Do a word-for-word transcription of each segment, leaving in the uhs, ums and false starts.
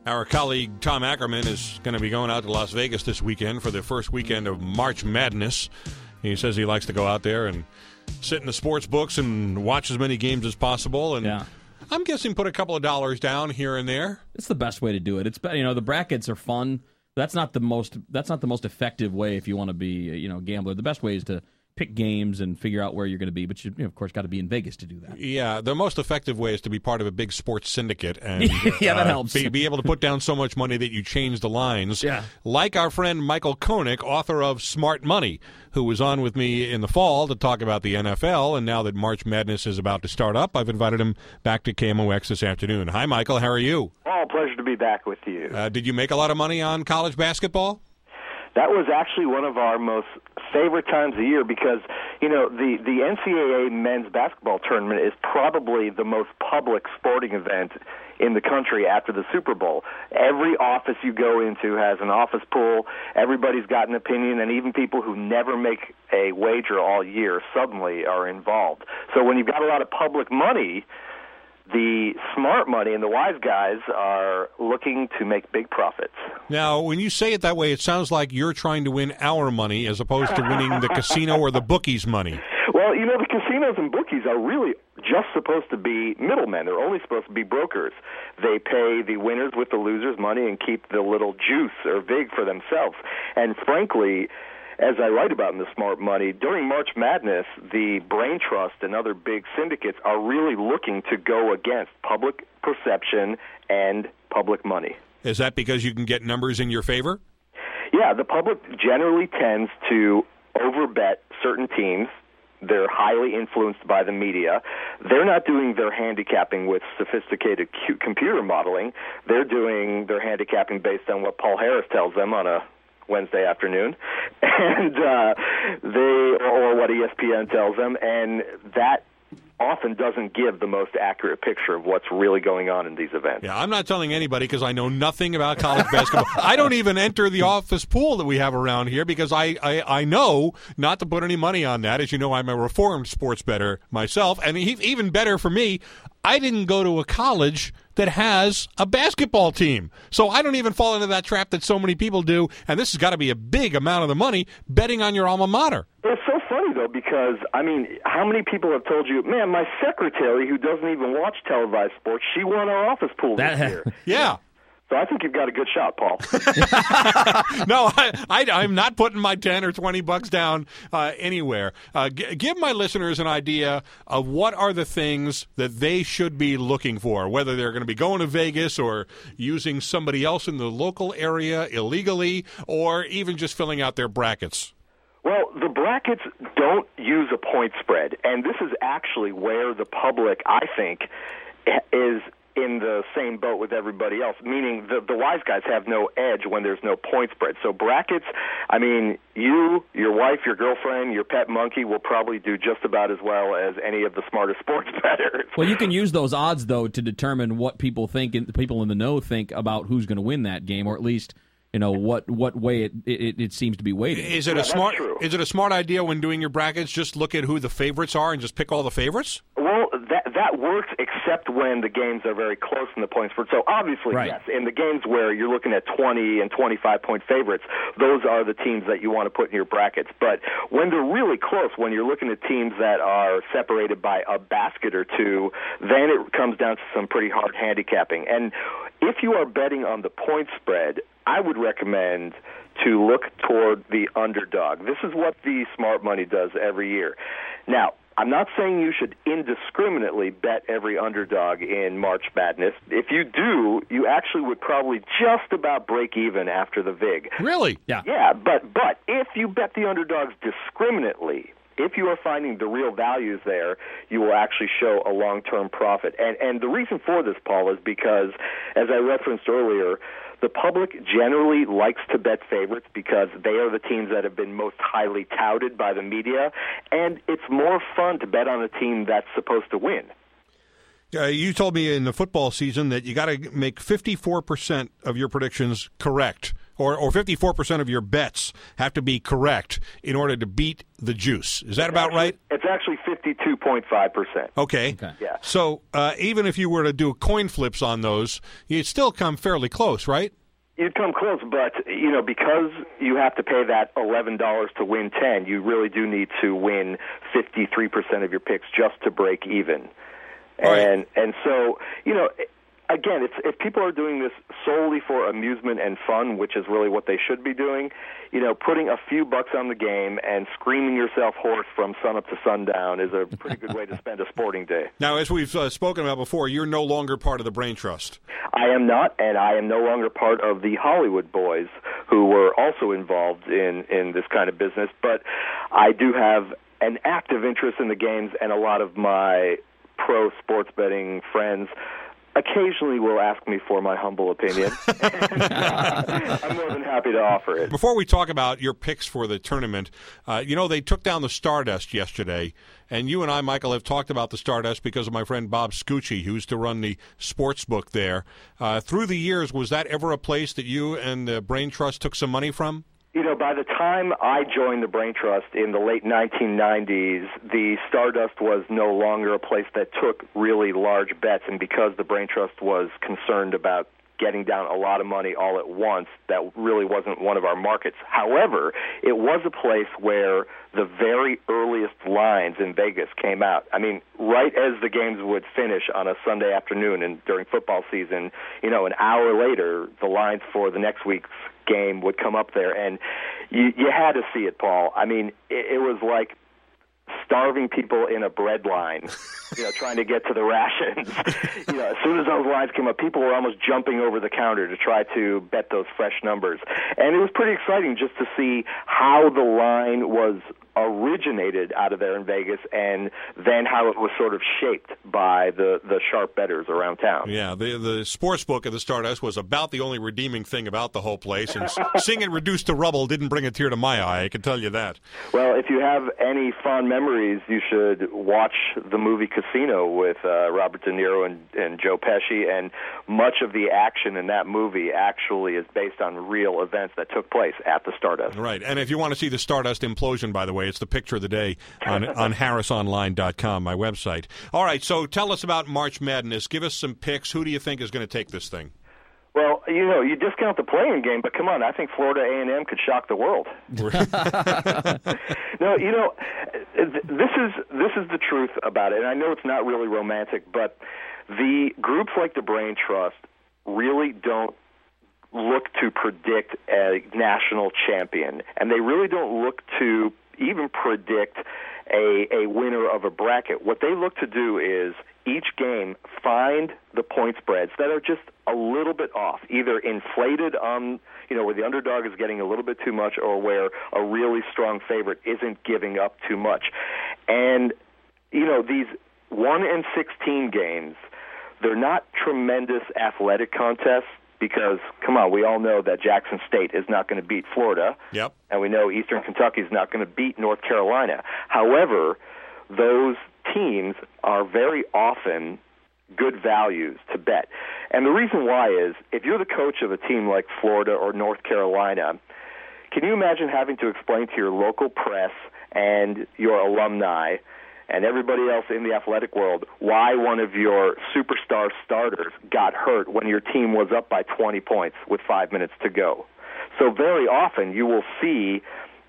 Our colleague Tom Ackerman is going to be going out to Las Vegas this weekend for the first weekend of March Madness. He says he likes to go out there and sit in the sports books and watch as many games as possible. And yeah. I'm guessing put a couple of dollars down here and there. It's the best way to do it. It's you know the brackets are fun. That's not the most. That's not the most effective way if you want to be you know a gambler. The best way is to pick games and figure out where you're going to be, but you, you know, of course, got to be in Vegas to do that. Yeah, the most effective way is to be part of a big sports syndicate and yeah, that uh, helps. Be, be able to put down so much money that you change the lines. Yeah. Like our friend Michael Koenig, author of Smart Money, who was on with me in the fall to talk about the N F L, and now that March Madness is about to start up, I've invited him back to K M O X this afternoon. Hi, Michael. How are you? Oh, pleasure to be back with you. Uh, did you make a lot of money on college basketball? That was actually one of our most favorite times of the year because, you know, the, the N C double A men's basketball tournament is probably the most public sporting event in the country after the Super Bowl. Every office you go into has an office pool. Everybody's got an opinion, and even people who never make a wager all year suddenly are involved. So when you've got a lot of public money, the smart money and the wise guys are looking to make big profits. Now, when you say it that way, it sounds like you're trying to win our money as opposed to winning the casino or the bookies' money. Well, you know, the casinos and bookies are really just supposed to be middlemen. They're only supposed to be brokers. They pay the winners with the losers' money and keep the little juice or vig for themselves. And frankly, as I write about in the Smart Money, during March Madness, the Brain Trust and other big syndicates are really looking to go against public perception and public money. Is that because you can get numbers in your favor? Yeah, the public generally tends to overbet certain teams. They're highly influenced by the media. They're not doing their handicapping with sophisticated cu- computer modeling. They're doing their handicapping based on what Paul Harris tells them on a Wednesday afternoon, and uh, they or what E S P N tells them, and that often doesn't give the most accurate picture of what's really going on in these events. Yeah, I'm not telling anybody because I know nothing about college basketball. I don't even enter the office pool that we have around here because I, I, I know not to put any money on that. As you know, I'm a reformed sports bettor myself, and even better for me, I didn't go to a college that has a basketball team. So I don't even fall into that trap that so many people do, and this has got to be a big amount of the money betting on your alma mater. It's so funny, though, because, I mean, how many people have told you, man, my secretary, who doesn't even watch televised sports, she won our office pool this That, year. Yeah. So I think you've got a good shot, Paul. No, I, I, I'm not putting my ten or twenty bucks down uh, anywhere. Uh, g- give my listeners an idea of what are the things that they should be looking for, whether they're going to be going to Vegas or using somebody else in the local area illegally or even just filling out their brackets. Well, the brackets don't use a point spread, and this is actually where the public, I think, is in the same boat with everybody else, meaning the, the wise guys have no edge when there's no point spread. So brackets, I mean, you, your wife, your girlfriend, your pet monkey will probably do just about as well as any of the smartest sports bettors. Well, you can use those odds, though, to determine what people think, and people in the know think about who's going to win that game, or at least, you know, what, what way it, it, it seems to be weighted. Is it Yeah, a smart? that's true. Is it a smart idea when doing your brackets? Just look at who the favorites are and just pick all the favorites. Well, that that works except when the games are very close in the point spread. So obviously, Right. yes, in the games where you're looking at twenty and twenty-five point favorites, those are the teams that you want to put in your brackets. But when they're really close, when you're looking at teams that are separated by a basket or two, then it comes down to some pretty hard handicapping. And if you are betting on the point spread, I would recommend to look toward the underdog. This is what the Smart Money does every year. Now, I'm not saying you should indiscriminately bet every underdog in March Madness. If you do, you actually would probably just about break even after the vig. Really? Yeah. Yeah, but but if you bet the underdogs discriminately, if you are finding the real values there, you will actually show a long-term profit. And and the reason for this, Paul, is because, as I referenced earlier, the public generally likes to bet favorites because they are the teams that have been most highly touted by the media, and it's more fun to bet on a team that's supposed to win. Uh, you told me in the football season that you got to make fifty-four percent of your predictions correct, or, or fifty-four percent of your bets have to be correct in order to beat the juice. Is that it's about actually, right? It's actually fifty-two point five percent. Okay. Okay. Yeah. So uh, even if you were to do coin flips on those, you'd still come fairly close, right? You'd come close, but, you know, because you have to pay that eleven dollars to win ten, you really do need to win fifty-three percent of your picks just to break even. Right. And and so, you know, again, if, if people are doing this solely for amusement and fun, which is really what they should be doing, you know, putting a few bucks on the game and screaming yourself hoarse from sunup to sundown is a pretty good way to spend a sporting day. Now, as we've uh, spoken about before, you're no longer part of the Brain Trust. I am not, and I am no longer part of the Hollywood Boys, who were also involved in, in this kind of business, but I do have an active interest in the games, and a lot of my pro sports betting friends occasionally will ask me for my humble opinion. I'm more than happy to offer it. Before we talk about your picks for the tournament, uh, you know, they took down the Stardust yesterday, and you and I, Michael, have talked about the Stardust because of my friend Bob Scucci, who used to run the sports book there. Uh, through the years, was that ever a place that you and the Brain Trust took some money from? You know, by the time I joined the Brain Trust in the late nineteen nineties, the Stardust was no longer a place that took really large bets, and because the Brain Trust was concerned about getting down a lot of money all at once, that really wasn't one of our markets. However, it was a place where the very earliest lines in Vegas came out. I mean, right as the games would finish on a Sunday afternoon and during football season, you know, an hour later, the lines for the next week's game would come up there, and you, you had to see it, Paul. I mean, it, it was like starving people in a bread line, you know, trying to get to the rations. You know, as soon as those lines came up, people were almost jumping over the counter to try to bet those fresh numbers. And it was pretty exciting just to see how the line was originated out of there in Vegas, and then how it was sort of shaped by the, the sharp bettors around town. Yeah, the the sports book of the Stardust was about the only redeeming thing about the whole place, and seeing it reduced to rubble didn't bring a tear to my eye, I can tell you that. Well, if you have any fond memories, you should watch the movie Casino with uh, Robert De Niro and, and Joe Pesci, and much of the action in that movie actually is based on real events that took place at the Stardust. Right, and if you want to see the Stardust implosion, by the way, it's the picture of the day on, on harris online dot com, my website. All right, so tell us about March Madness. Give us some picks. Who do you think is going to take this thing? Well, you know, you discount the playing game, but come on, I think Florida A and M could shock the world. No, you know, this is this is the truth about it, and I know it's not really romantic, but the groups like the Brain Trust really don't look to predict a national champion, and they really don't look to even predict a, a winner of a bracket. What they look to do is each game find the point spreads that are just a little bit off, either inflated on, you know, where the underdog is getting a little bit too much, or where a really strong favorite isn't giving up too much. And, you know, these one and sixteen games, they're not tremendous athletic contests, because, come on, we all know that Jackson State is not going to beat Florida. Yep. And we know Eastern Kentucky is not going to beat North Carolina. However, those teams are very often good values to bet. And the reason why is, if you're the coach of a team like Florida or North Carolina, can you imagine having to explain to your local press and your alumni and everybody else in the athletic world why one of your superstar starters got hurt when your team was up by twenty points with five minutes to go? So very often you will see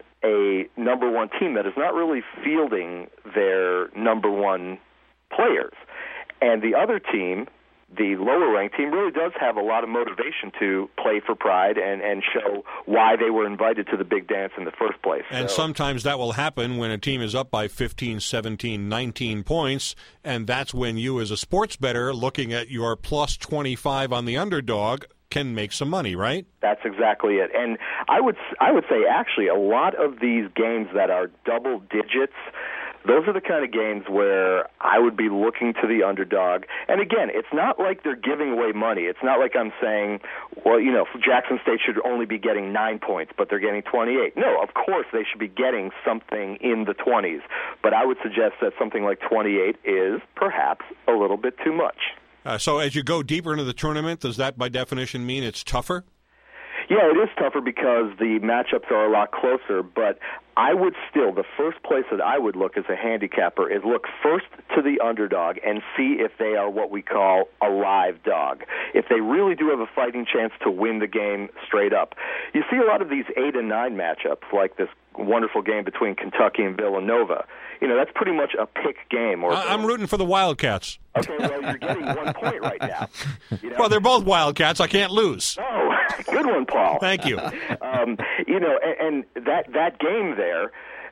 a number one team that is not really fielding their number one players. And the other team, the lower-ranked team, really does have a lot of motivation to play for pride and, and show why they were invited to the big dance in the first place. And so, sometimes that will happen when a team is up by fifteen, seventeen, nineteen points, and that's when you as a sports bettor looking at your plus twenty-five on the underdog can make some money, right? That's exactly it. And I would I would say, actually, a lot of these games that are double digits, those are the kind of games where I would be looking to the underdog. And again, it's not like they're giving away money. It's not like I'm saying, well, you know, Jackson State should only be getting nine points, but they're getting twenty-eight. No, of course they should be getting something in the twenties. But I would suggest that something like twenty-eight is perhaps a little little bit too much. Uh, so as you go deeper into the tournament, does that by definition mean it's tougher? Yeah, it is tougher because the matchups are a lot closer, but I would still, the first place that I would look as a handicapper is look first to the underdog and see if they are what we call a live dog. If they really do have a fighting chance to win the game straight up. You see a lot of these eight and nine matchups, like this wonderful game between Kentucky and Villanova. You know, that's pretty much a pick game. Or I'm rooting for the Wildcats. Okay, well, you're getting one point right now. You know? Well, they're both Wildcats. I can't lose. Oh, good one, Paul. Thank you. um, you know, and, and that that game there,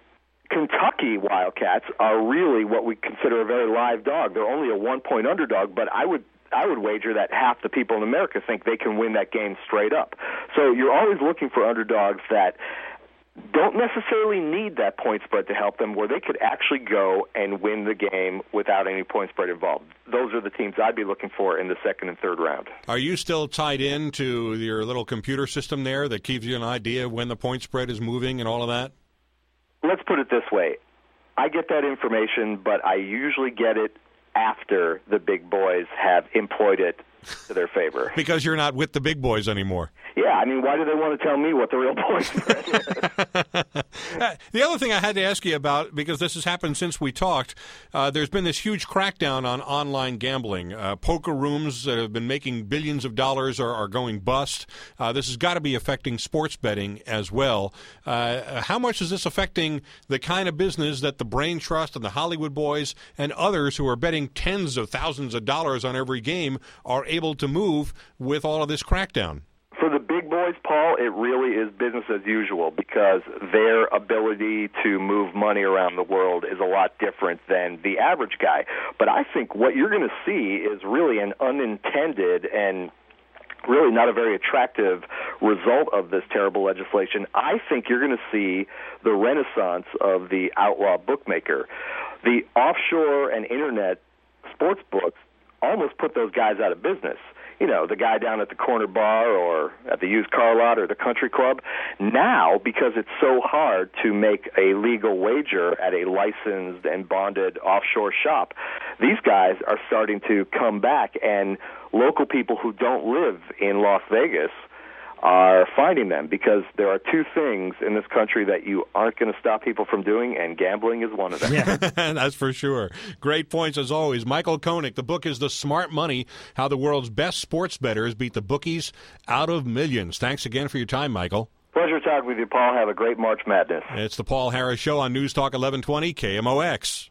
Kentucky Wildcats are really what we consider a very live dog. They're only a one-point underdog, but I would I would wager that half the people in America think they can win that game straight up. So you're always looking for underdogs that don't necessarily need that point spread to help them, where they could actually go and win the game without any point spread involved. Those are the teams I'd be looking for in the second and third round. Are you still tied into your little computer system there that gives you an idea of when the point spread is moving and all of that? Let's put it this way. I get that information, but I usually get it after the big boys have employed it to their favor. Because you're not with the big boys anymore. Yeah, I mean, why do they want to tell me what the real point spread is? uh, the other thing I had to ask you about, because this has happened since we talked, uh, there's been this huge crackdown on online gambling. Uh, poker rooms that have been making billions of dollars are, are going bust. Uh, this has got to be affecting sports betting as well. Uh, how much is this affecting the kind of business that the Brain Trust and the Hollywood Boys and others who are betting tens of thousands of dollars on every game are able to move with all of this crackdown? For the big boys, Paul, it really is business as usual because their ability to move money around the world is a lot different than the average guy. But I think what you're going to see is really an unintended and really not a very attractive result of this terrible legislation. I think you're going to see the renaissance of the outlaw bookmaker. The offshore and internet sports books almost put those guys out of business. You know, the guy down at the corner bar or at the used car lot or the country club. Now, because it's so hard to make a legal wager at a licensed and bonded offshore shop, these guys are starting to come back, and local people who don't live in Las Vegas are finding them, because there are two things in this country that you aren't going to stop people from doing, and gambling is one of them. Yeah. That's for sure. Great points as always. Michael Koenig, the book is The Smart Money, How the World's Best Sports Bettors Beat the Bookies Out of Millions. Thanks again for your time, Michael. Pleasure talking with you, Paul. Have a great March Madness. It's the Paul Harris Show on News Talk eleven twenty K M O X.